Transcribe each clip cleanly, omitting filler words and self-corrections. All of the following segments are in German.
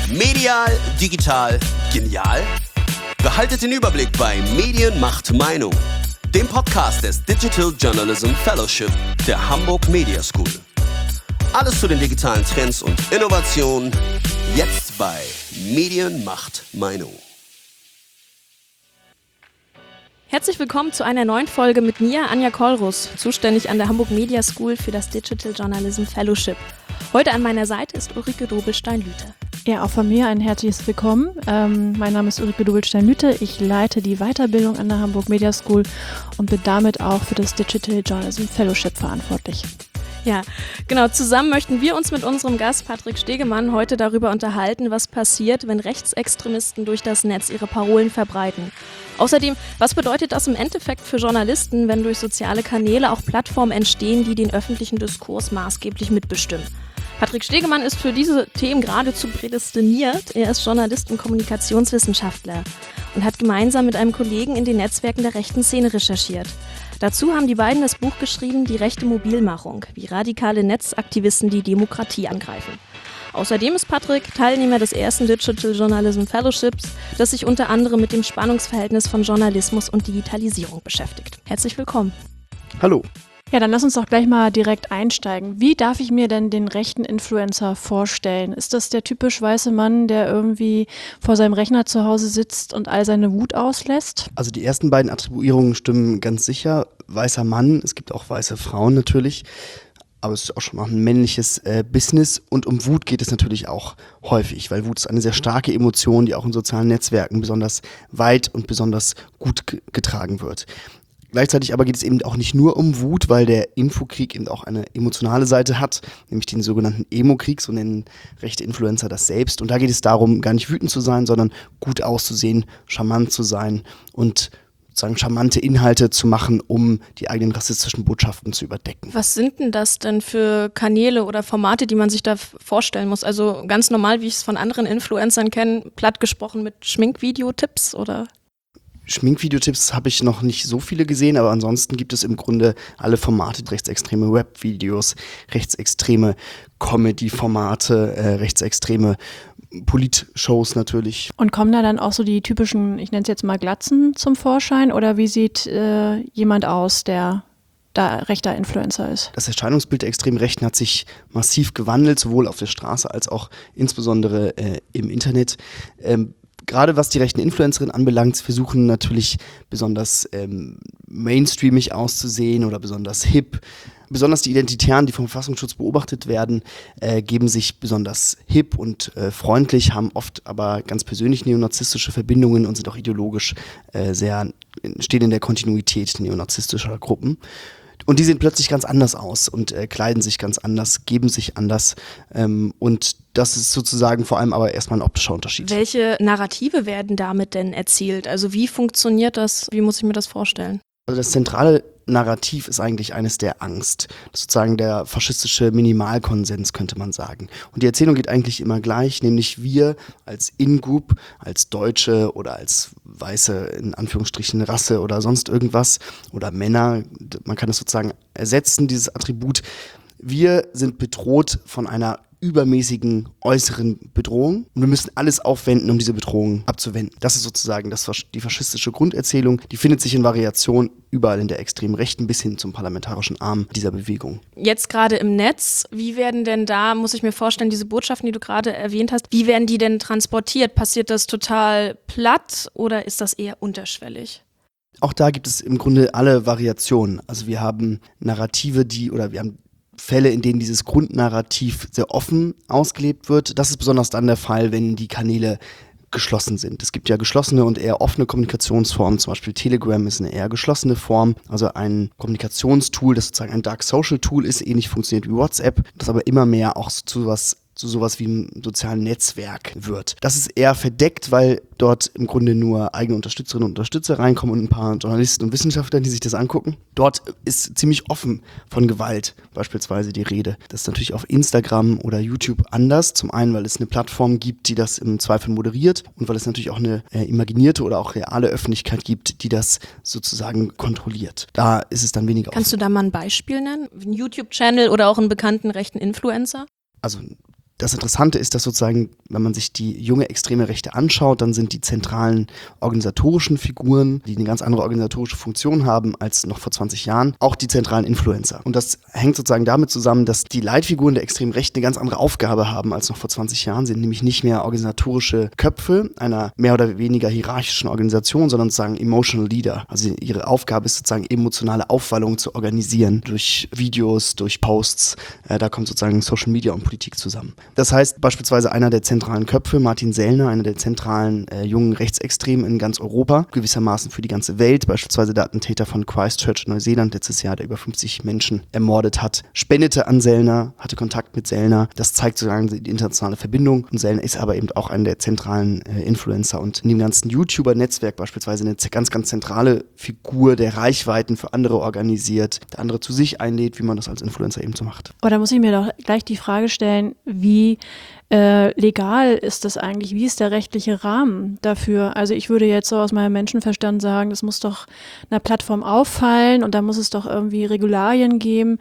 Medial, digital, genial? Behaltet den Überblick bei Medien macht Meinung, dem Podcast des Digital Journalism Fellowship der Hamburg Media School. Alles zu den digitalen Trends und Innovationen, jetzt bei Medien macht Meinung. Herzlich willkommen zu einer neuen Folge mit mir, Anja Kollrus, zuständig an der Hamburg Media School für das Digital Journalism Fellowship. Heute an meiner Seite ist Ulrike Dobelstein-Lüthe. Ja, auch von mir ein herzliches Willkommen. Mein Name ist Ulrike Dobelstein-Lüthe. Ich leite die Weiterbildung an der Hamburg Media School und bin damit auch für das Digital Journalism Fellowship verantwortlich. Ja, genau. Zusammen möchten wir uns mit unserem Gast Patrick Stegemann heute darüber unterhalten, was passiert, wenn Rechtsextremisten durch das Netz ihre Parolen verbreiten. Außerdem, was bedeutet das im Endeffekt für Journalisten, wenn durch soziale Kanäle auch Plattformen entstehen, die den öffentlichen Diskurs maßgeblich mitbestimmen? Patrick Stegemann ist für diese Themen geradezu prädestiniert. Er ist Journalist und Kommunikationswissenschaftler und hat gemeinsam mit einem Kollegen in den Netzwerken der rechten Szene recherchiert. Dazu haben die beiden das Buch geschrieben, Die rechte Mobilmachung, wie radikale Netzaktivisten die Demokratie angreifen. Außerdem ist Patrick Teilnehmer des ersten Digital Journalism Fellowships, das sich unter anderem mit dem Spannungsverhältnis von Journalismus und Digitalisierung beschäftigt. Herzlich willkommen. Hallo. Ja, dann lass uns doch gleich mal direkt einsteigen. Wie darf ich mir denn den rechten Influencer vorstellen? Ist das der typisch weiße Mann, der irgendwie vor seinem Rechner zu Hause sitzt und all seine Wut auslässt? Also die ersten beiden Attribuierungen stimmen ganz sicher. Weißer Mann, es gibt auch weiße Frauen natürlich, aber es ist auch schon mal ein männliches Business. Und um Wut geht es natürlich auch häufig, weil Wut ist eine sehr starke Emotion, die auch in sozialen Netzwerken besonders weit und besonders gut getragen wird. Gleichzeitig aber geht es eben auch nicht nur um Wut, weil der Infokrieg eben auch eine emotionale Seite hat, nämlich den sogenannten Emo-Krieg, so nennen rechte Influencer das selbst. Und da geht es darum, gar nicht wütend zu sein, sondern gut auszusehen, charmant zu sein und sozusagen charmante Inhalte zu machen, um die eigenen rassistischen Botschaften zu überdecken. Was sind denn das denn für Kanäle oder Formate, die man sich da vorstellen muss? Also ganz normal, wie ich es von anderen Influencern kenne, platt gesprochen mit Schminkvideotipps oder? Schminkvideotipps habe ich noch nicht so viele gesehen, aber ansonsten gibt es im Grunde alle Formate, rechtsextreme Webvideos, rechtsextreme Comedy-Formate, rechtsextreme Politshows natürlich. Und kommen da dann auch so die typischen, ich nenne es jetzt mal Glatzen zum Vorschein, oder wie sieht jemand aus, der da rechter Influencer ist? Das Erscheinungsbild der extremen Rechten hat sich massiv gewandelt, sowohl auf der Straße als auch insbesondere im Internet. Gerade was die rechten Influencerinnen anbelangt, versuchen natürlich besonders mainstreamig auszusehen oder besonders hip. Besonders die Identitären, die vom Verfassungsschutz beobachtet werden, geben sich besonders hip und freundlich, haben oft aber ganz persönlich neonazistische Verbindungen und sind auch ideologisch stehen in der Kontinuität neonazistischer Gruppen. Und die sehen plötzlich ganz anders aus und kleiden sich ganz anders, geben sich anders. Und das ist sozusagen vor allem aber erstmal ein optischer Unterschied. Welche Narrative werden damit denn erzielt? Also wie funktioniert das? Wie muss ich mir das vorstellen? Also das zentrale Narrativ ist eigentlich eines der Angst. Das ist sozusagen der faschistische Minimalkonsens, könnte man sagen. Und die Erzählung geht eigentlich immer gleich, nämlich wir als In-Group, als Deutsche oder als weiße, in Anführungsstrichen, Rasse oder sonst irgendwas oder Männer, man kann das sozusagen ersetzen, dieses Attribut. Wir sind bedroht von einer übermäßigen äußeren Bedrohung und wir müssen alles aufwenden, um diese Bedrohung abzuwenden. Das ist sozusagen die faschistische Grunderzählung. Die findet sich in Variation überall in der extremen Rechten bis hin zum parlamentarischen Arm dieser Bewegung. Jetzt gerade im Netz, wie werden denn da, muss ich mir vorstellen, diese Botschaften, die du gerade erwähnt hast, wie werden die denn transportiert? Passiert das total platt oder ist das eher unterschwellig? Auch da gibt es im Grunde alle Variationen. Also wir haben Narrative, wir haben Fälle, in denen dieses Grundnarrativ sehr offen ausgelebt wird. Das ist besonders dann der Fall, wenn die Kanäle geschlossen sind. Es gibt ja geschlossene und eher offene Kommunikationsformen, zum Beispiel Telegram ist eine eher geschlossene Form, also ein Kommunikationstool, das sozusagen ein Dark Social Tool ist, ähnlich funktioniert wie WhatsApp, das aber immer mehr auch zu sowas wie einem sozialen Netzwerk wird. Das ist eher verdeckt, weil dort im Grunde nur eigene Unterstützerinnen und Unterstützer reinkommen und ein paar Journalisten und Wissenschaftler, die sich das angucken. Dort ist ziemlich offen von Gewalt beispielsweise die Rede. Das ist natürlich auf Instagram oder YouTube anders. Zum einen, weil es eine Plattform gibt, die das im Zweifel moderiert und weil es natürlich auch eine imaginierte oder auch reale Öffentlichkeit gibt, die das sozusagen kontrolliert. Da ist es dann weniger offen. Kannst du da mal ein Beispiel nennen? Ein YouTube-Channel oder auch einen bekannten rechten Influencer? Also Das Interessante ist, dass sozusagen, wenn man sich die junge extreme Rechte anschaut, dann sind die zentralen organisatorischen Figuren, die eine ganz andere organisatorische Funktion haben als noch vor 20 Jahren, auch die zentralen Influencer. Und das hängt sozusagen damit zusammen, dass die Leitfiguren der extremen Rechten eine ganz andere Aufgabe haben als noch vor 20 Jahren. Sie sind nämlich nicht mehr organisatorische Köpfe einer mehr oder weniger hierarchischen Organisation, sondern sozusagen Emotional Leader. Also ihre Aufgabe ist sozusagen emotionale Aufwallung zu organisieren durch Videos, durch Posts. Da kommt sozusagen Social Media und Politik zusammen. Das heißt beispielsweise einer der zentralen Köpfe, Martin Sellner, einer der zentralen jungen Rechtsextremen in ganz Europa, gewissermaßen für die ganze Welt, beispielsweise der Attentäter von Christchurch in Neuseeland letztes Jahr, der über 50 Menschen ermordet hat, spendete an Sellner, hatte Kontakt mit Sellner. Das zeigt sozusagen die internationale Verbindung. Und Sellner ist aber eben auch einer der zentralen Influencer und in dem ganzen YouTuber-Netzwerk beispielsweise eine ganz, ganz zentrale Figur, der Reichweiten für andere organisiert, der andere zu sich einlädt, wie man das als Influencer eben so macht. Aber da muss ich mir doch gleich die Frage stellen, wie legal ist das eigentlich? Wie ist der rechtliche Rahmen dafür? Also ich würde jetzt so aus meinem Menschenverstand sagen, das muss doch einer Plattform auffallen und da muss es doch irgendwie Regularien geben.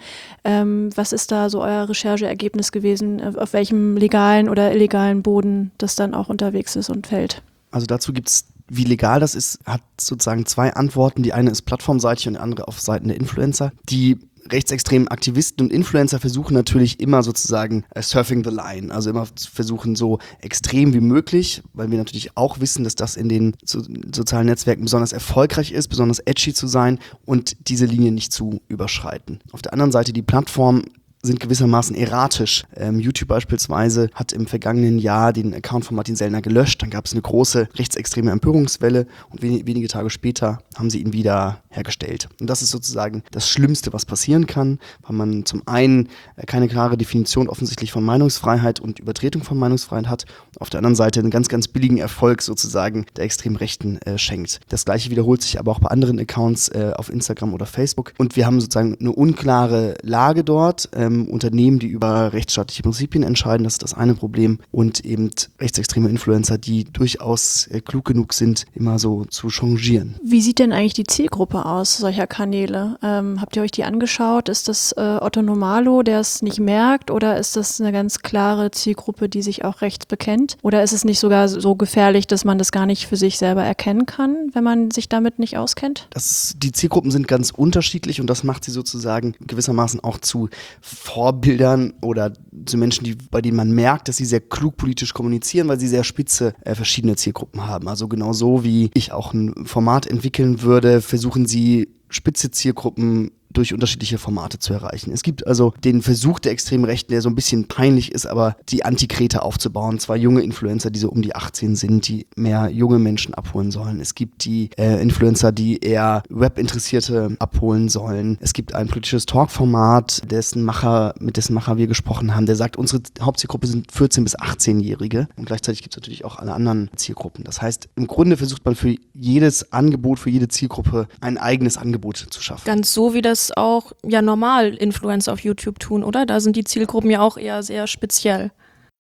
Was ist da so euer Rechercheergebnis gewesen? Auf welchem legalen oder illegalen Boden das dann auch unterwegs ist und fällt? Also dazu gibt es, wie legal das ist, hat sozusagen zwei Antworten. Die eine ist plattformseitig und die andere auf Seiten der Influencer. Die rechtsextremen Aktivisten und Influencer versuchen natürlich immer sozusagen surfing the line, also immer versuchen so extrem wie möglich, weil wir natürlich auch wissen, dass das in den sozialen Netzwerken besonders erfolgreich ist, besonders edgy zu sein und diese Linie nicht zu überschreiten. Auf der anderen Seite die Plattform sind gewissermaßen erratisch. YouTube beispielsweise hat im vergangenen Jahr den Account von Martin Sellner gelöscht. Dann gab es eine große rechtsextreme Empörungswelle und wenige Tage später haben sie ihn wieder hergestellt. Und das ist sozusagen das Schlimmste, was passieren kann, weil man zum einen keine klare Definition offensichtlich von Meinungsfreiheit und Übertretung von Meinungsfreiheit hat, auf der anderen Seite einen ganz, ganz billigen Erfolg sozusagen der extremen Rechten schenkt. Das Gleiche wiederholt sich aber auch bei anderen Accounts auf Instagram oder Facebook. Und wir haben sozusagen eine unklare Lage dort. Unternehmen, die über rechtsstaatliche Prinzipien entscheiden, das ist das eine Problem. Und eben rechtsextreme Influencer, die durchaus klug genug sind, immer so zu changieren. Wie sieht denn eigentlich die Zielgruppe aus solcher Kanäle? Habt ihr euch die angeschaut? Ist das Otto Normalo, der es nicht merkt? Oder ist das eine ganz klare Zielgruppe, die sich auch rechts bekennt? Oder ist es nicht sogar so gefährlich, dass man das gar nicht für sich selber erkennen kann, wenn man sich damit nicht auskennt? Die Zielgruppen sind ganz unterschiedlich und das macht sie sozusagen gewissermaßen auch zu Vorbildern oder zu Menschen, bei denen man merkt, dass sie sehr klug politisch kommunizieren, weil sie sehr spitze verschiedene Zielgruppen haben. Also genauso wie ich auch ein Format entwickeln würde, versuchen sie spitze Zielgruppen durch unterschiedliche Formate zu erreichen. Es gibt also den Versuch der extremen Rechten, der so ein bisschen peinlich ist, aber die Antikrete aufzubauen. Zwei junge Influencer, die so um die 18 sind, die mehr junge Menschen abholen sollen. Es gibt die Influencer, die eher Web-Interessierte abholen sollen. Es gibt ein politisches Talk-Format, mit dessen Macher wir gesprochen haben, der sagt, unsere Hauptzielgruppe sind 14- bis 18-Jährige und gleichzeitig gibt es natürlich auch alle anderen Zielgruppen. Das heißt, im Grunde versucht man für jedes Angebot, für jede Zielgruppe ein eigenes Angebot zu schaffen. Ganz so, wie das auch ja normal Influencer auf YouTube tun, oder? Da sind die Zielgruppen ja auch eher sehr speziell.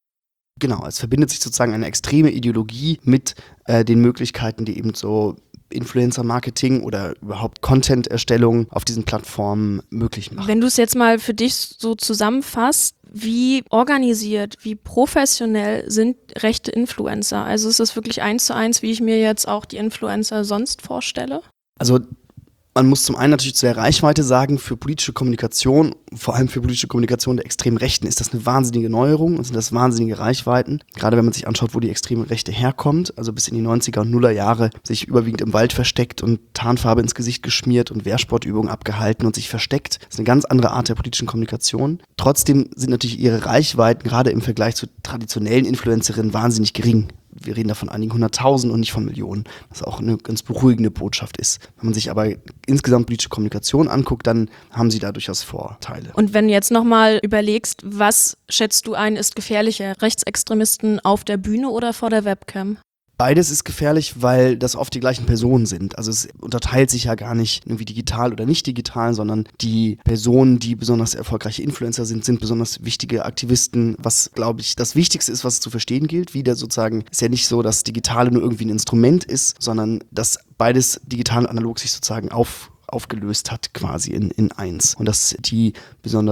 Genau, es verbindet sich sozusagen eine extreme Ideologie mit den Möglichkeiten, die eben so Influencer-Marketing oder überhaupt Content-Erstellung auf diesen Plattformen möglich machen. Wenn du es jetzt mal für dich so zusammenfasst, wie organisiert, wie professionell sind rechte Influencer? Also ist es wirklich 1:1, wie ich mir jetzt auch die Influencer sonst vorstelle? Also man muss zum einen natürlich zu der Reichweite sagen, für politische Kommunikation, vor allem für politische Kommunikation der extremen Rechten, ist das eine wahnsinnige Neuerung und sind das wahnsinnige Reichweiten. Gerade wenn man sich anschaut, wo die extreme Rechte herkommt, also bis in die 90er und 0er Jahre sich überwiegend im Wald versteckt und Tarnfarbe ins Gesicht geschmiert und Wehrsportübungen abgehalten und sich versteckt. Das ist eine ganz andere Art der politischen Kommunikation. Trotzdem sind natürlich ihre Reichweiten gerade im Vergleich zu traditionellen Influencerinnen wahnsinnig gering. Wir reden da von einigen 100.000 und nicht von Millionen, was auch eine ganz beruhigende Botschaft ist. Wenn man sich aber insgesamt politische Kommunikation anguckt, dann haben sie da durchaus Vorteile. Und wenn du jetzt nochmal überlegst, was schätzt du ein, ist gefährlicher? Rechtsextremisten auf der Bühne oder vor der Webcam? Beides ist gefährlich, weil das oft die gleichen Personen sind. Also es unterteilt sich ja gar nicht irgendwie digital oder nicht digital, sondern die Personen, die besonders erfolgreiche Influencer sind besonders wichtige Aktivisten. Was, glaube ich, das Wichtigste ist, was es zu verstehen gilt. Wieder sozusagen, ist ja nicht so, dass Digitale nur irgendwie ein Instrument ist, sondern dass beides digital und analog sich sozusagen aufgelöst hat quasi in eins. Und dass die besonders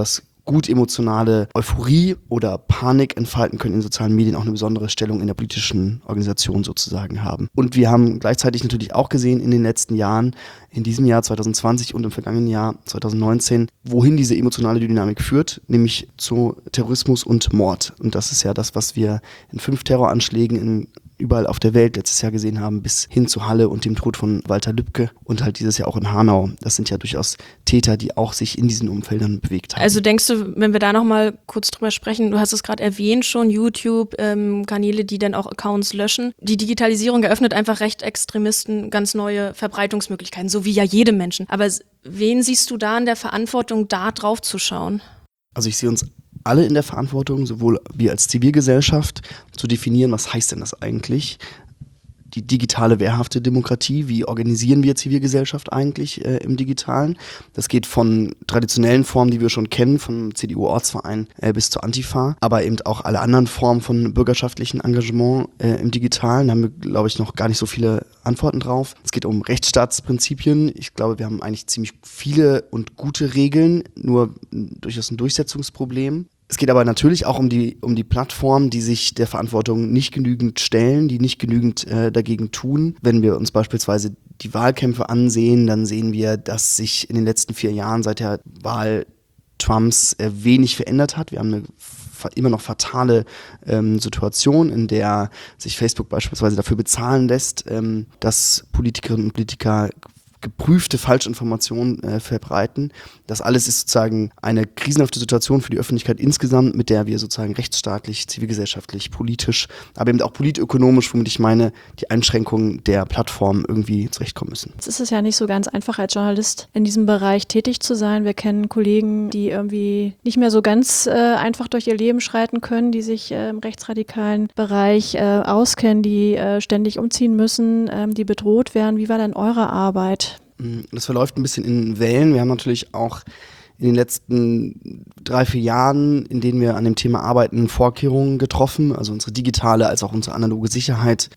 gut emotionale Euphorie oder Panik entfalten können in sozialen Medien, auch eine besondere Stellung in der politischen Organisation sozusagen haben. Und wir haben gleichzeitig natürlich auch gesehen in den letzten Jahren, in diesem Jahr 2020 und im vergangenen Jahr 2019, wohin diese emotionale Dynamik führt, nämlich zu Terrorismus und Mord. Und das ist ja das, was wir in 5 Terroranschlägen überall auf der Welt letztes Jahr gesehen haben, bis hin zu Halle und dem Tod von Walter Lübcke und halt dieses Jahr auch in Hanau. Das sind ja durchaus Täter, die auch sich in diesen Umfeldern bewegt haben. Also denkst du, wenn wir da nochmal kurz drüber sprechen, du hast es gerade erwähnt schon, YouTube, Kanäle, die dann auch Accounts löschen. Die Digitalisierung eröffnet einfach Rechtsextremisten ganz neue Verbreitungsmöglichkeiten, so wie ja jedem Menschen. Aber wen siehst du da in der Verantwortung, da drauf zu schauen? Also ich sehe uns alle in der Verantwortung, sowohl wir als Zivilgesellschaft, zu definieren, was heißt denn das eigentlich? Die digitale wehrhafte Demokratie, wie organisieren wir Zivilgesellschaft eigentlich im Digitalen? Das geht von traditionellen Formen, die wir schon kennen, vom CDU-Ortsverein bis zur Antifa, aber eben auch alle anderen Formen von bürgerschaftlichem Engagement im Digitalen. Da haben wir, glaube ich, noch gar nicht so viele Antworten drauf. Es geht um Rechtsstaatsprinzipien. Ich glaube, wir haben eigentlich ziemlich viele und gute Regeln, nur durchaus ein Durchsetzungsproblem. Es geht aber natürlich auch um die Plattformen, die sich der Verantwortung nicht genügend stellen, die nicht genügend dagegen tun. Wenn wir uns beispielsweise die Wahlkämpfe ansehen, dann sehen wir, dass sich in den letzten 4 Jahren seit der Wahl Trumps wenig verändert hat. Wir haben eine immer noch fatale Situation, in der sich Facebook beispielsweise dafür bezahlen lässt, dass Politikerinnen und Politiker geprüfte Falschinformationen verbreiten. Das alles ist sozusagen eine krisenhafte Situation für die Öffentlichkeit insgesamt, mit der wir sozusagen rechtsstaatlich, zivilgesellschaftlich, politisch, aber eben auch politökonomisch, womit ich meine, die Einschränkungen der Plattformen irgendwie zurechtkommen müssen. Jetzt ist es ja nicht so ganz einfach, als Journalist in diesem Bereich tätig zu sein. Wir kennen Kollegen, die irgendwie nicht mehr so ganz einfach durch ihr Leben schreiten können, die sich im rechtsradikalen Bereich auskennen, die ständig umziehen müssen, die bedroht werden. Wie war denn eure Arbeit? Das verläuft ein bisschen in Wellen. Wir haben natürlich auch in den letzten 3-4 Jahren, in denen wir an dem Thema arbeiten, Vorkehrungen getroffen, also unsere digitale als auch unsere analoge Sicherheit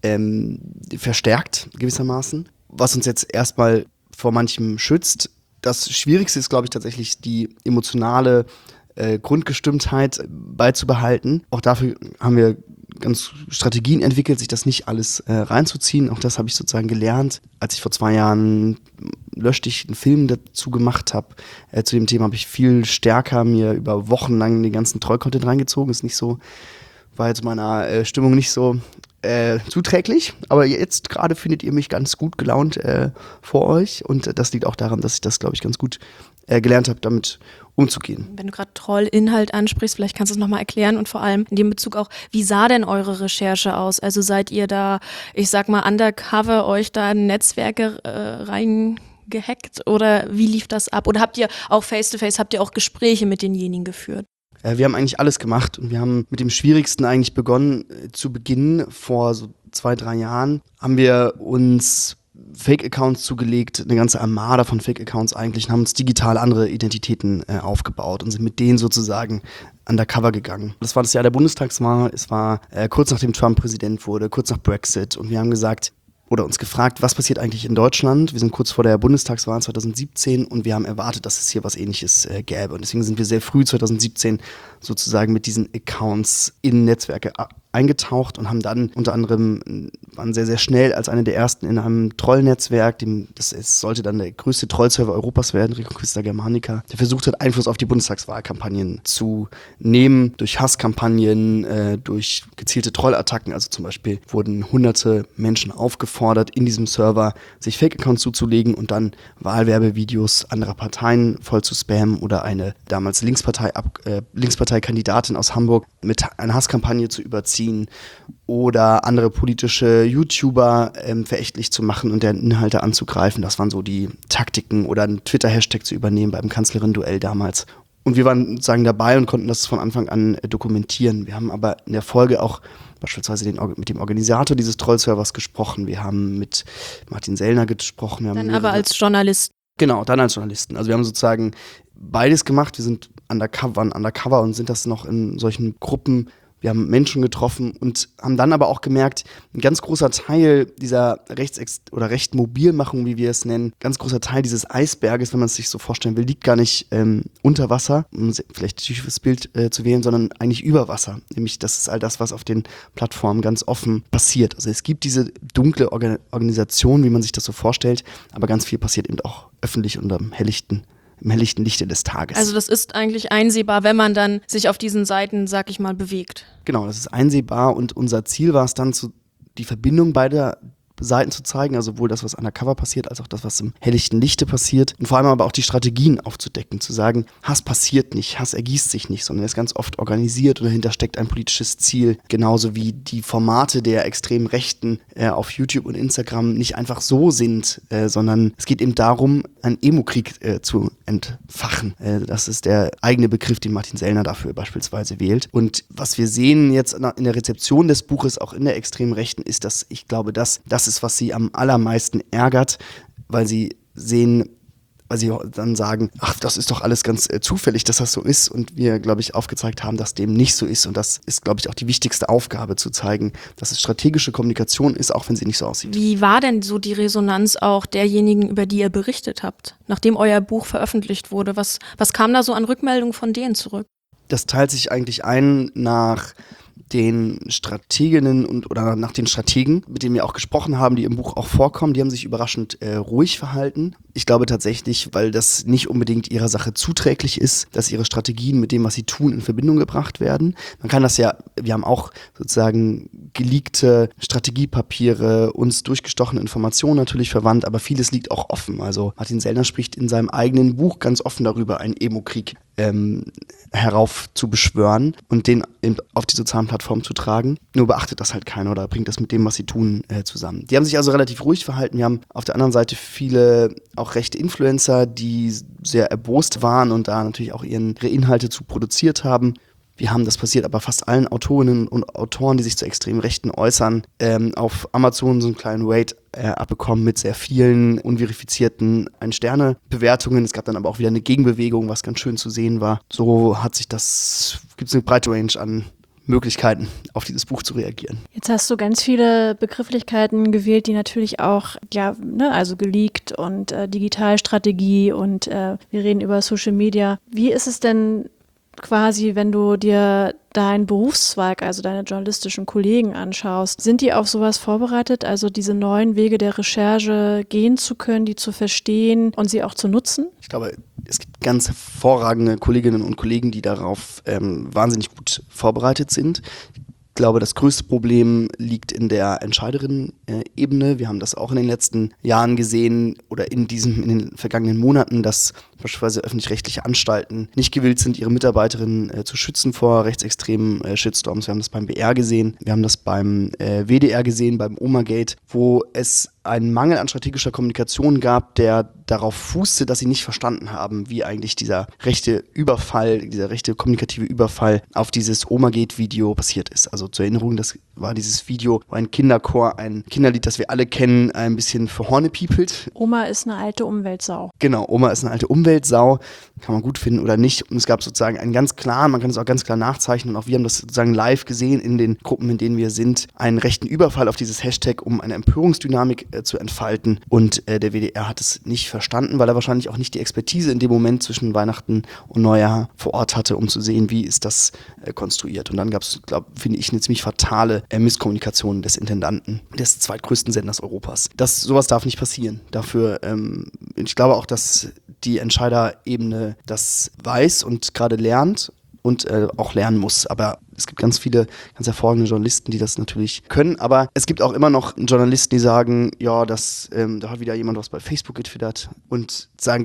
verstärkt gewissermaßen. Was uns jetzt erstmal vor manchem schützt. Das Schwierigste ist, glaube ich, tatsächlich die emotionale Grundgestimmtheit beizubehalten. Auch dafür haben wir ganz Strategien entwickelt, sich das nicht alles reinzuziehen. Auch das habe ich sozusagen gelernt. Als ich vor 2 Jahren Löschstich einen Film dazu gemacht habe, zu dem Thema habe ich viel stärker mir über Wochen lang den ganzen Troll-Content reingezogen. Ist nicht so, war jetzt meiner Stimmung nicht so zuträglich, aber jetzt gerade findet ihr mich ganz gut gelaunt vor euch und das liegt auch daran, dass ich das, glaube ich, ganz gut gelernt habe, damit umzugehen. Wenn du gerade Trollinhalt ansprichst, vielleicht kannst du es nochmal erklären und vor allem in dem Bezug auch, wie sah denn eure Recherche aus? Also seid ihr da, ich sag mal, undercover euch da in Netzwerke reingehackt oder wie lief das ab? Oder habt ihr auch face-to-face, habt ihr auch Gespräche mit denjenigen geführt? Wir haben eigentlich alles gemacht und wir haben mit dem Schwierigsten eigentlich begonnen. Zu Beginn, vor so 2-3 Jahren, haben wir uns Fake-Accounts zugelegt, eine ganze Armada von Fake-Accounts eigentlich, und haben uns digital andere Identitäten aufgebaut und sind mit denen sozusagen undercover gegangen. Das war das Jahr der Bundestagswahl, es war kurz nachdem Trump Präsident wurde, kurz nach Brexit und wir haben gesagt, oder uns gefragt, was passiert eigentlich in Deutschland? Wir sind kurz vor der Bundestagswahl 2017 und wir haben erwartet, dass es hier was Ähnliches gäbe. Und deswegen sind wir sehr früh 2017 sozusagen mit diesen Accounts in Netzwerke eingetaucht und haben dann unter anderem, waren sehr, sehr schnell als eine der ersten in einem Trollnetzwerk, es sollte dann der größte Trollserver Europas werden, Reconquista Germanica, der versucht hat, Einfluss auf die Bundestagswahlkampagnen zu nehmen, durch Hasskampagnen, durch gezielte Trollattacken. Also zum Beispiel wurden hunderte Menschen aufgefordert, in diesem Server sich Fake-Accounts zuzulegen und dann Wahlwerbevideos anderer Parteien voll zu spammen oder eine damals Linkspartei-Kandidatin aus Hamburg mit einer Hasskampagne zu überziehen oder andere politische YouTuber verächtlich zu machen und deren Inhalte anzugreifen. Das waren so die Taktiken oder einen Twitter-Hashtag zu übernehmen beim Kanzlerin-Duell damals. Und wir waren sozusagen dabei und konnten das von Anfang an dokumentieren. Wir haben aber in der Folge auch beispielsweise mit dem Organisator dieses Trollservers gesprochen. Wir haben mit Martin Sellner gesprochen. Wir haben dann aber als Journalist. Genau, dann als Journalisten. Also wir haben sozusagen beides gemacht. Wir sind undercover und sind das noch in solchen Gruppen wir haben Menschen getroffen und haben dann aber auch gemerkt, ein ganz großer Teil dieser rechten Mobilmachung, wie wir es nennen, ganz großer Teil dieses Eisberges, wenn man es sich so vorstellen will, liegt gar nicht unter Wasser, um vielleicht ein tiefes Bild zu wählen, sondern eigentlich über Wasser. Nämlich das ist all das, was auf den Plattformen ganz offen passiert. Also es gibt diese dunkle Organisation, wie man sich das so vorstellt, aber ganz viel passiert eben auch öffentlich und im helllichten Lichte des Tages. Also das ist eigentlich einsehbar, wenn man dann sich auf diesen Seiten, sag ich mal, bewegt. Genau, das ist einsehbar und unser Ziel war es dann, die Verbindung beider Seiten zu zeigen, also sowohl das, was undercover passiert, als auch das, was im helllichten Lichte passiert und vor allem aber auch die Strategien aufzudecken, zu sagen, Hass passiert nicht, Hass ergießt sich nicht, sondern er ist ganz oft organisiert und dahinter steckt ein politisches Ziel, genauso wie die Formate der extremen Rechten auf YouTube und Instagram nicht einfach so sind, sondern es geht eben darum, einen Emo-Krieg zu entfachen. Das ist der eigene Begriff, den Martin Sellner dafür beispielsweise wählt. Und was wir sehen jetzt in der Rezeption des Buches, auch in der extremen Rechten, ist, dass ich glaube, das ist, was sie am allermeisten ärgert, weil sie dann sagen, ach, das ist doch alles ganz zufällig, dass das so ist und wir, glaube ich, aufgezeigt haben, dass dem nicht so ist und das ist, glaube ich, auch die wichtigste Aufgabe, zu zeigen, dass es strategische Kommunikation ist, auch wenn sie nicht so aussieht. Wie war denn so die Resonanz auch derjenigen, über die ihr berichtet habt, nachdem euer Buch veröffentlicht wurde? Was kam da so an Rückmeldungen von denen zurück? Das teilt sich eigentlich ein nach den Strateginnen oder nach den Strategen, mit denen wir auch gesprochen haben, die im Buch auch vorkommen, die haben sich überraschend ruhig verhalten. Ich glaube tatsächlich, weil das nicht unbedingt ihrer Sache zuträglich ist, dass ihre Strategien mit dem, was sie tun, in Verbindung gebracht werden. Man kann das ja, wir haben auch sozusagen geleakte Strategiepapiere, uns durchgestochene Informationen natürlich verwandt, aber vieles liegt auch offen. Also Martin Sellner spricht in seinem eigenen Buch ganz offen darüber, einen Emo-Krieg herauf zu beschwören und den eben auf die sozialen Plattformen zu tragen. Nur beachtet das halt keiner oder bringt das mit dem, was sie tun, zusammen. Die haben sich also relativ ruhig verhalten. Wir haben auf der anderen Seite viele auch rechte Influencer, die sehr erbost waren und da natürlich auch ihre Inhalte zu produziert haben. Wir haben, das passiert aber fast allen Autorinnen und Autoren, die sich zu extrem Rechten äußern, auf Amazon so einen kleinen Rate abbekommen mit sehr vielen unverifizierten 1-Sterne-Bewertungen. Es gab dann aber auch wieder eine Gegenbewegung, was ganz schön zu sehen war. So gibt es eine breite Range an Möglichkeiten, auf dieses Buch zu reagieren. Jetzt hast du ganz viele Begrifflichkeiten gewählt, die natürlich auch, also geleakt und Digitalstrategie und wir reden über Social Media. Wie ist es denn quasi, wenn du dir deinen Berufszweig, also deine journalistischen Kollegen anschaust, sind die auf sowas vorbereitet, also diese neuen Wege der Recherche gehen zu können, die zu verstehen und sie auch zu nutzen? Ich glaube, es gibt ganz hervorragende Kolleginnen und Kollegen, die darauf wahnsinnig gut vorbereitet sind. Ich glaube, das größte Problem liegt in der Entscheiderinnen-Ebene. Wir haben das auch in den letzten Jahren gesehen oder in den vergangenen Monaten, dass beispielsweise öffentlich-rechtliche Anstalten nicht gewillt sind, ihre Mitarbeiterinnen zu schützen vor rechtsextremen Shitstorms. Wir haben das beim BR gesehen, wir haben das beim WDR gesehen, beim Omagate, wo es einen Mangel an strategischer Kommunikation gab, der darauf fußte, dass sie nicht verstanden haben, wie eigentlich dieser rechte kommunikative Überfall auf dieses Omagate-Video passiert ist. Also zur Erinnerung, das war dieses Video, wo ein Kinderchor ein Kinderlied, das wir alle kennen, ein bisschen für Horne piepelt. Oma ist eine alte Umweltsau. Genau, Oma ist eine alte Umweltsau, kann man gut finden oder nicht. Und es gab sozusagen man kann es auch ganz klar nachzeichnen, und auch wir haben das sozusagen live gesehen in den Gruppen, in denen wir sind, einen rechten Überfall auf dieses Hashtag, um eine Empörungsdynamik zu entfalten. Und der WDR hat es nicht verstanden, weil er wahrscheinlich auch nicht die Expertise in dem Moment zwischen Weihnachten und Neujahr vor Ort hatte, um zu sehen, wie ist das konstruiert. Und dann gab es, finde ich, eine ziemlich fatale Misskommunikation des Intendanten des zweitgrößten Senders Europas. Sowas darf nicht passieren. Dafür, ich glaube auch, dass die Entscheiderebene das weiß und gerade lernt und auch lernen muss. Aber es gibt ganz viele ganz hervorragende Journalisten, die das natürlich können. Aber es gibt auch immer noch Journalisten, die sagen, ja, da hat wieder jemand was bei Facebook getwittert und sagen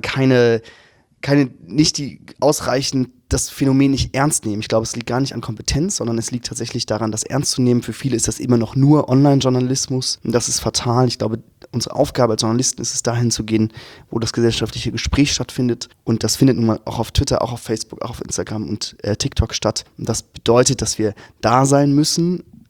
nicht die ausreichend das Phänomen nicht ernst nehmen. Ich glaube, es liegt gar nicht an Kompetenz, sondern es liegt tatsächlich daran, das ernst zu nehmen. Für viele ist das immer noch nur Online-Journalismus und das ist fatal. Ich glaube, unsere Aufgabe als Journalisten ist es, dahin zu gehen, wo das gesellschaftliche Gespräch stattfindet, und das findet nun mal auch auf Twitter, auch auf Facebook, auch auf Instagram und TikTok statt. Und das bedeutet, dass wir da sein müssen,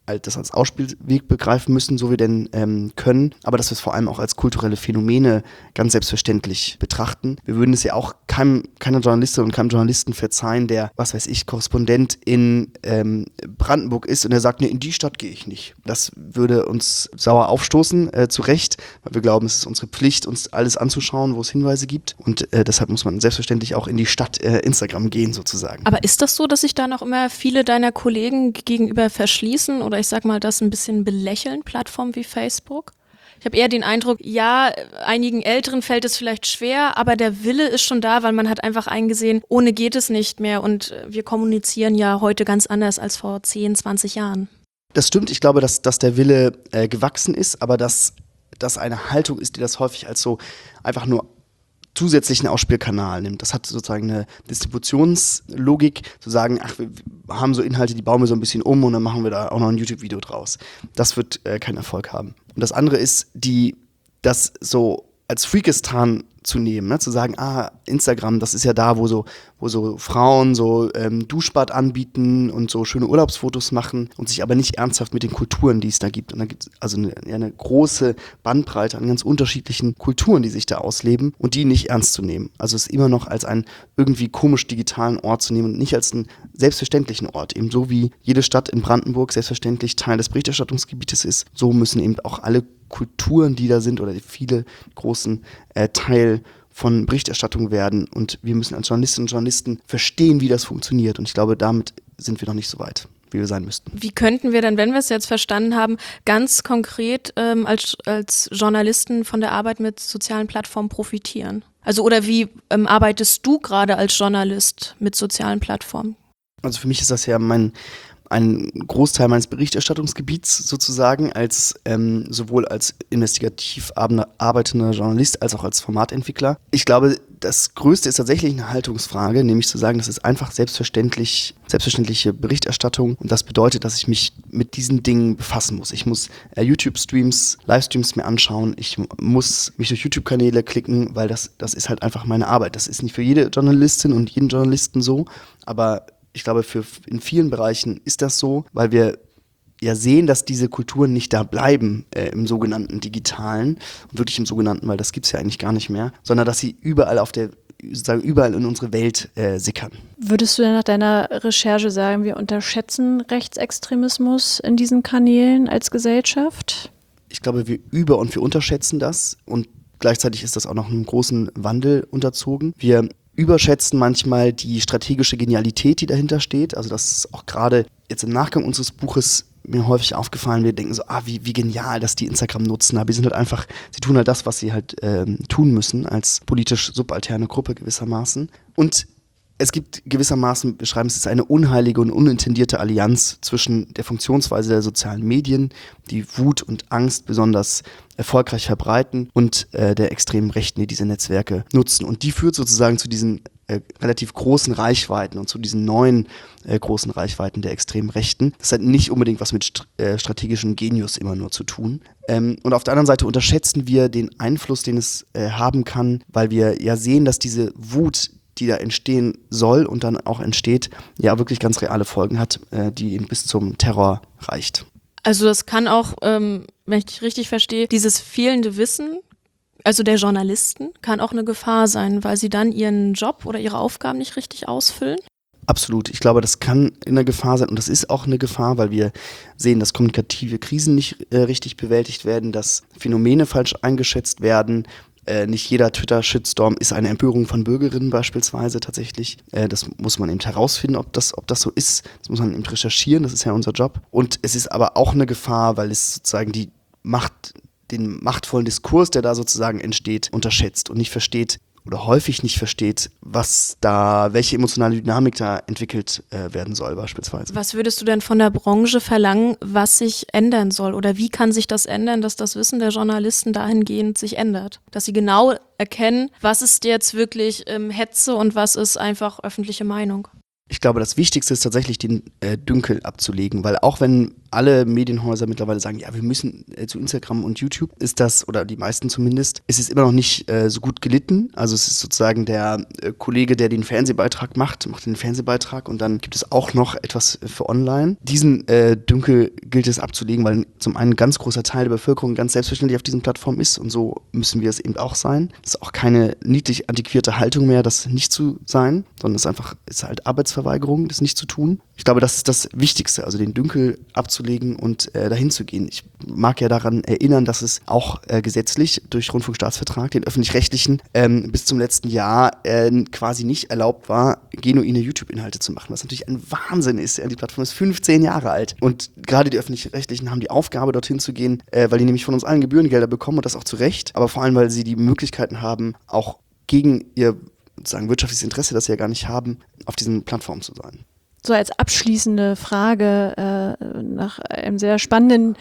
das als Ausspielweg begreifen müssen, so wir denn können, aber dass wir es vor allem auch als kulturelle Phänomene ganz selbstverständlich betrachten. Wir würden es ja auch keiner Journalistin und keinem Journalisten verzeihen, der, was weiß ich, Korrespondent in Brandenburg ist und der sagt, nee, in die Stadt gehe ich nicht. Das würde uns sauer aufstoßen, zu Recht, weil wir glauben, es ist unsere Pflicht, uns alles anzuschauen, wo es Hinweise gibt und deshalb muss man selbstverständlich auch in die Stadt Instagram gehen sozusagen. Aber ist das so, dass sich da noch immer viele deiner Kollegen gegenüber verschließen oder ich sag mal, das ein bisschen belächeln, Plattformen wie Facebook? Ich habe eher den Eindruck, ja, einigen Älteren fällt es vielleicht schwer, aber der Wille ist schon da, weil man hat einfach eingesehen, ohne geht es nicht mehr und wir kommunizieren ja heute ganz anders als vor 10, 20 Jahren. Das stimmt, ich glaube, dass der Wille gewachsen ist, aber dass das eine Haltung ist, die das häufig als so einfach nur zusätzlichen Ausspielkanal nimmt. Das hat sozusagen eine Distributionslogik, zu sagen, ach, wir haben so Inhalte, die bauen wir so ein bisschen um und dann machen wir da auch noch ein YouTube-Video draus. Das wird keinen Erfolg haben. Und das andere ist, das so als Freakistan zu nehmen, ne? Zu sagen, Instagram, das ist ja da, wo so Frauen so Duschbad anbieten und so schöne Urlaubsfotos machen und sich aber nicht ernsthaft mit den Kulturen, die es da gibt. Und da gibt es also eine große Bandbreite an ganz unterschiedlichen Kulturen, die sich da ausleben und die nicht ernst zu nehmen. Also es immer noch als einen irgendwie komisch digitalen Ort zu nehmen und nicht als einen selbstverständlichen Ort. Eben so wie jede Stadt in Brandenburg selbstverständlich Teil des Berichterstattungsgebietes ist, so müssen eben auch alle Kulturen, die da sind oder viele großen Teil von Berichterstattung werden und wir müssen als Journalistinnen und Journalisten verstehen, wie das funktioniert und ich glaube, damit sind wir noch nicht so weit, wie wir sein müssten. Wie könnten wir dann, wenn wir es jetzt verstanden haben, ganz konkret als Journalisten von der Arbeit mit sozialen Plattformen profitieren? Also oder wie arbeitest du gerade als Journalist mit sozialen Plattformen? Also für mich ist das ja ein Großteil meines Berichterstattungsgebiets sozusagen, als sowohl als investigativ arbeitender Journalist als auch als Formatentwickler. Ich glaube, das Größte ist tatsächlich eine Haltungsfrage, nämlich zu sagen, das ist einfach selbstverständliche Berichterstattung und das bedeutet, dass ich mich mit diesen Dingen befassen muss. Ich muss YouTube-Streams, Livestreams mir anschauen, ich muss mich durch YouTube-Kanäle klicken, weil das ist halt einfach meine Arbeit. Das ist nicht für jede Journalistin und jeden Journalisten so, aber ich glaube, in vielen Bereichen ist das so, weil wir ja sehen, dass diese Kulturen nicht da bleiben im sogenannten Digitalen, und wirklich im sogenannten, weil das gibt es ja eigentlich gar nicht mehr, sondern dass sie überall überall in unsere Welt sickern. Würdest du denn nach deiner Recherche sagen, wir unterschätzen Rechtsextremismus in diesen Kanälen als Gesellschaft? Ich glaube, wir wir unterschätzen das und gleichzeitig ist das auch noch einem großen Wandel unterzogen. Wir überschätzen manchmal die strategische Genialität, die dahinter steht. Also das ist auch gerade jetzt im Nachgang unseres Buches mir häufig aufgefallen. Wir denken so, wie genial, dass die Instagram nutzen. Aber sie tun halt das, was sie halt tun müssen als politisch subalterne Gruppe gewissermaßen. Und es gibt gewissermaßen, wir schreiben es ist eine unheilige und unintendierte Allianz zwischen der Funktionsweise der sozialen Medien, die Wut und Angst besonders erfolgreich verbreiten, und der extremen Rechten, die diese Netzwerke nutzen. Und die führt sozusagen zu diesen relativ großen Reichweiten und zu diesen neuen großen Reichweiten der extremen Rechten. Das hat nicht unbedingt was mit strategischem Genius immer nur zu tun. Und auf der anderen Seite unterschätzen wir den Einfluss, den es haben kann, weil wir ja sehen, dass diese Wut, die da entstehen soll und dann auch entsteht, ja wirklich ganz reale Folgen hat, die ihn bis zum Terror reicht. Also das kann auch, wenn ich dich richtig verstehe, dieses fehlende Wissen, also der Journalisten, kann auch eine Gefahr sein, weil sie dann ihren Job oder ihre Aufgaben nicht richtig ausfüllen? Absolut. Ich glaube, das kann eine Gefahr sein und das ist auch eine Gefahr, weil wir sehen, dass kommunikative Krisen nicht richtig bewältigt werden, dass Phänomene falsch eingeschätzt werden. Nicht jeder Twitter-Shitstorm ist eine Empörung von Bürgerinnen beispielsweise tatsächlich. Das muss man eben herausfinden, ob das so ist. Das muss man eben recherchieren, das ist ja unser Job. Und es ist aber auch eine Gefahr, weil es sozusagen den machtvollen Diskurs, der da sozusagen entsteht, unterschätzt und nicht versteht oder häufig nicht versteht, welche emotionale Dynamik da entwickelt werden soll beispielsweise. Was würdest du denn von der Branche verlangen, was sich ändern soll? Oder wie kann sich das ändern, dass das Wissen der Journalisten dahingehend sich ändert? Dass sie genau erkennen, was ist jetzt wirklich Hetze und was ist einfach öffentliche Meinung? Ich glaube, das Wichtigste ist tatsächlich, den Dünkel abzulegen, weil auch wenn alle Medienhäuser mittlerweile sagen, ja, wir müssen zu Instagram und YouTube, ist das, oder die meisten zumindest, ist es immer noch nicht so gut gelitten. Also es ist sozusagen der Kollege, der den Fernsehbeitrag macht den Fernsehbeitrag und dann gibt es auch noch etwas für online. Diesen Dünkel gilt es abzulegen, weil zum einen ein ganz großer Teil der Bevölkerung ganz selbstverständlich auf diesen Plattformen ist und so müssen wir es eben auch sein. Das ist auch keine niedlich antiquierte Haltung mehr, das nicht zu sein, sondern es ist halt Arbeitsverweigerung, das nicht zu tun. Ich glaube, das ist das Wichtigste, also den Dünkel abzulegen und dahin zu gehen. Ich mag ja daran erinnern, dass es auch gesetzlich durch Rundfunkstaatsvertrag, den öffentlich-rechtlichen, bis zum letzten Jahr quasi nicht erlaubt war, genuine YouTube-Inhalte zu machen, was natürlich ein Wahnsinn ist. Die Plattform ist 15 Jahre alt und gerade die öffentlich-rechtlichen haben die Aufgabe, dorthin zu gehen, weil die nämlich von uns allen Gebührengelder bekommen und das auch zu Recht, aber vor allem, weil sie die Möglichkeiten haben, auch gegen ihr sozusagen wirtschaftliches Interesse, das sie ja gar nicht haben, auf diesen Plattformen zu sein. So als abschließende Frage nach einem sehr spannenden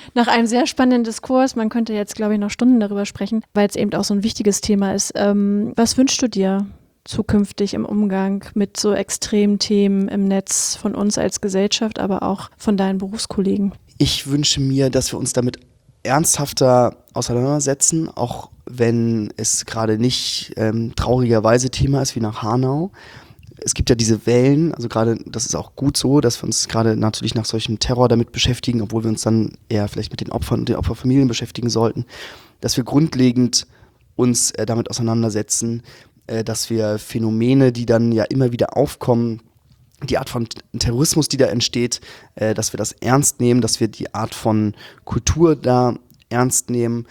Diskurs, man könnte jetzt, glaube ich, noch Stunden darüber sprechen, weil es eben auch so ein wichtiges Thema ist. Was wünschst du dir zukünftig im Umgang mit so extremen Themen im Netz von uns als Gesellschaft, aber auch von deinen Berufskollegen? Ich wünsche mir, dass wir uns damit ernsthafter auseinandersetzen, auch wenn es gerade nicht traurigerweise Thema ist wie nach Hanau. Es gibt ja diese Wellen, also gerade, das ist auch gut so, dass wir uns gerade natürlich nach solchem Terror damit beschäftigen, obwohl wir uns dann eher vielleicht mit den Opfern und den Opferfamilien beschäftigen sollten, dass wir grundlegend uns damit auseinandersetzen, dass wir Phänomene, die dann ja immer wieder aufkommen, die Art von Terrorismus, die da entsteht, dass wir das ernst nehmen, dass wir die Art von Kultur da ernst nehmen.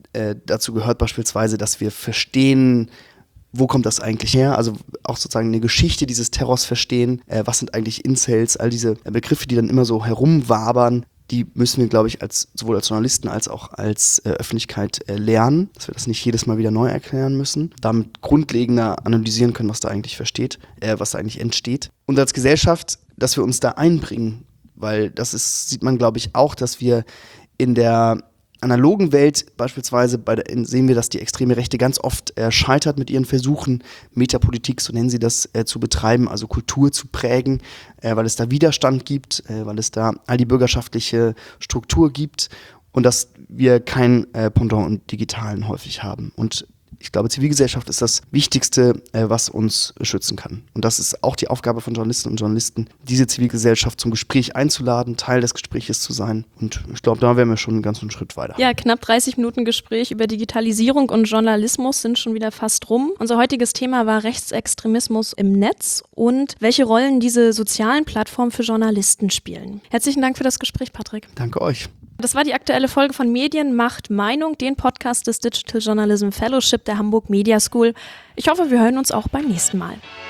Dazu gehört beispielsweise, dass wir verstehen, wo kommt das eigentlich her? Also auch sozusagen eine Geschichte dieses Terrors verstehen. Was sind eigentlich Incels? All diese Begriffe, die dann immer so herumwabern, die müssen wir, glaube ich, sowohl als Journalisten als auch als Öffentlichkeit lernen, dass wir das nicht jedes Mal wieder neu erklären müssen, damit grundlegender analysieren können, was da eigentlich was da eigentlich entsteht. Und als Gesellschaft, dass wir uns da einbringen, weil sieht man, glaube ich, auch, dass wir in der analogen Welt beispielsweise sehen wir, dass die extreme Rechte ganz oft scheitert mit ihren Versuchen, Metapolitik, so nennen sie das, zu betreiben, also Kultur zu prägen, weil es da Widerstand gibt, weil es da all die bürgerschaftliche Struktur gibt und dass wir kein Pendant im Digitalen häufig haben. Und ich glaube, Zivilgesellschaft ist das Wichtigste, was uns schützen kann. Und das ist auch die Aufgabe von Journalistinnen und Journalisten, diese Zivilgesellschaft zum Gespräch einzuladen, Teil des Gespräches zu sein. Und ich glaube, da wären wir schon einen ganzen Schritt weiter. Ja, knapp 30 Minuten Gespräch über Digitalisierung und Journalismus sind schon wieder fast rum. Unser heutiges Thema war Rechtsextremismus im Netz und welche Rollen diese sozialen Plattformen für Journalisten spielen. Herzlichen Dank für das Gespräch, Patrick. Danke euch. Das war die aktuelle Folge von Medien macht Meinung, den Podcast des Digital Journalism Fellowship der Hamburg Media School. Ich hoffe, wir hören uns auch beim nächsten Mal.